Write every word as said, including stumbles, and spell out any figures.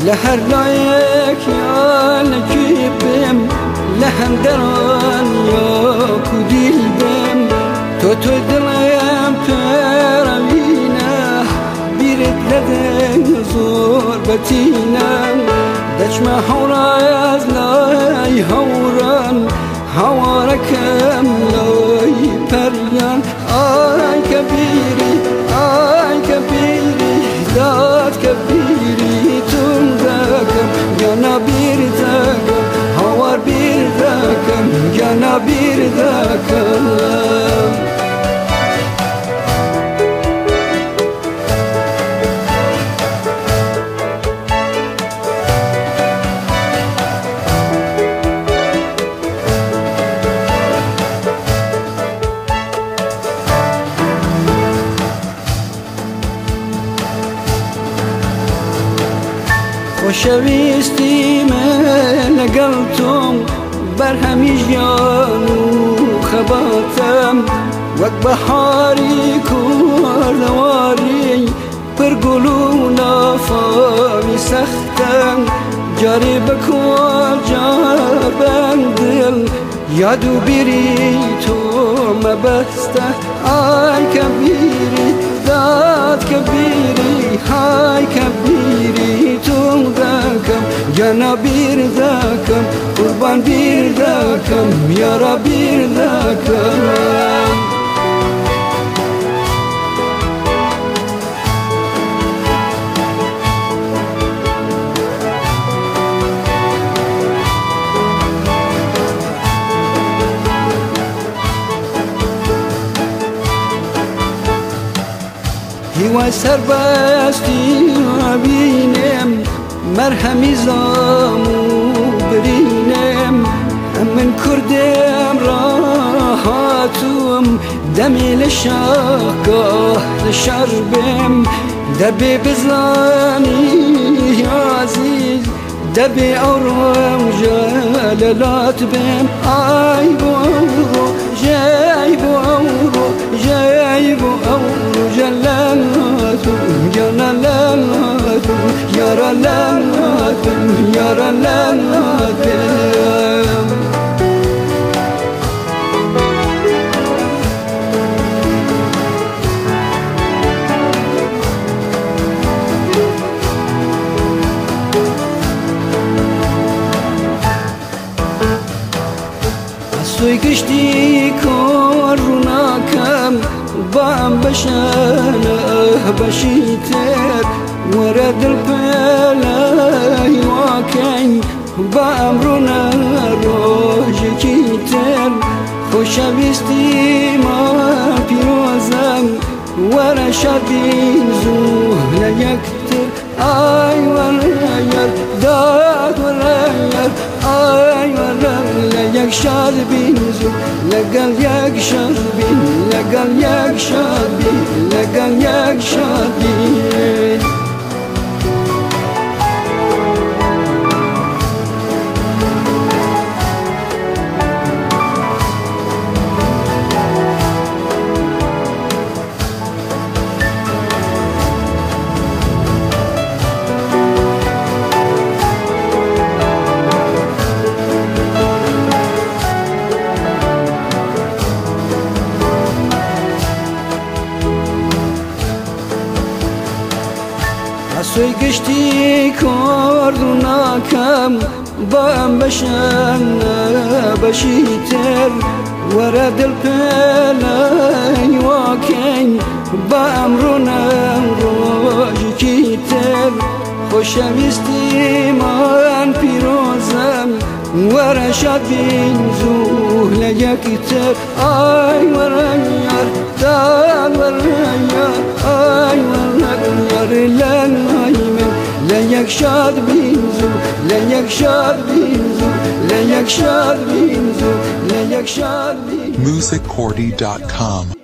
لهر لایک یا نکیبم لهم دران یا کدیل بم تو تو دلم پروینه بیرت لدن زور بتینم دچم حورا از لای حوران حواركم لای پریان آی کبیری آی کبیری داد کبیری تون دکم یا نبیر دکم هوار بیر دکم یا نبیر دکم خوشویستی من لقلتم برهمی جان و خباتم وک بحاری کردواری پر گلو نافامی سختم جاری بکن جار بندل یادو بیری تو مبسته آی کبیری داد کبیری های کبیری تو دکم جانا بیر دکم قربان بیر دکم یارا بیر دکم هیوای سربستی بینم مرهمی زامو برینم من کردم راحتم دمی لشاقه لشربم دبی بزانی عزیز دبی اورم جلالات بم آی بو اورو جای بو اورو جای بو اورو جلالاتو جلالاتو یارا لالاتو یارا لالاتو سوی کشتی کاروناکم بام بشانه بشیتر ورد البلای واکن بام رونا روژکیتر خوشویستی ما پیروزم ورا شبین زوه یکتر آی ورا یار داد ورا یار آی ورا یک شاد بین زو لگل یک شاد بین لگل یک شاد بین لگل یک شاد بین سوی گشتی کردوناکم بام بشن بشیتر ورا دل پلای واکن بام رونم روژکیتر خوشویستی من پیروزم ورا شبین زوه لیکتر آی ورا یار داد ورا یار آی ورا یار لن یک شاد بینزو لیک شاد بینزو لیک شاد بینزو لیک شاد بینزو music cordy dot com